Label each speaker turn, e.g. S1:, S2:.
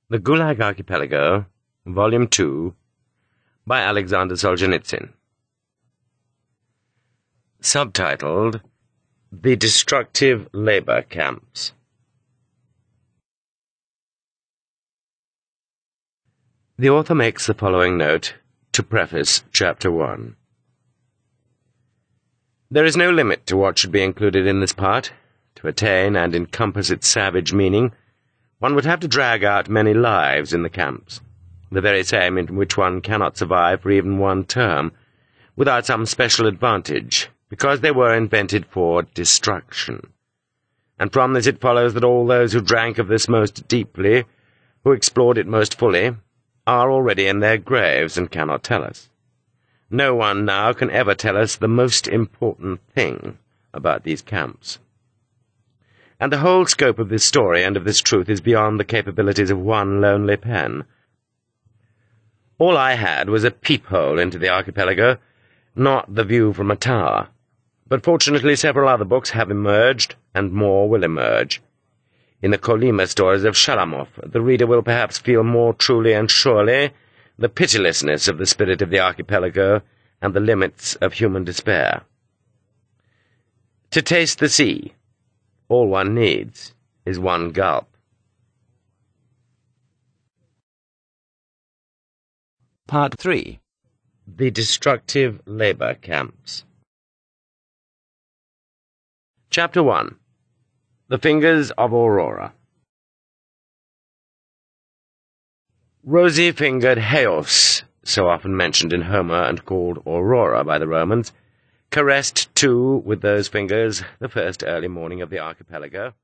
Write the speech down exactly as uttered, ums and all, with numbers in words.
S1: The Gulag Archipelago, Volume two, by Alexander Solzhenitsyn. Subtitled, The Destructive Labor Camps. The author makes the following note to preface Chapter one. There is no limit to what should be included in this part. To attain and encompass its savage meaning, one would have to drag out many lives in the camps, the very same in which one cannot survive for even one term, without some special advantage, because they were invented for destruction. And from this it follows that all those who drank of this most deeply, who explored it most fully, are already in their graves and cannot tell us. No one now can ever tell us the most important thing about these camps. And the whole scope of this story and of this truth is beyond the capabilities of one lonely pen. All I had was a peephole into the archipelago, not the view from a tower. But fortunately several other books have emerged, and more will emerge. In the Kolyma stories of Shalamov, the reader will perhaps feel more truly and surely the pitilessness of the spirit of the archipelago and the limits of human despair. To taste the sea, all one needs is one gulp. Part three. The Destructive Labor Camps. Chapter one. The Fingers of Aurora. Rosy-fingered Heos, so often mentioned in Homer and called Aurora by the Romans, caressed, too, with those fingers, the first early morning of the archipelago.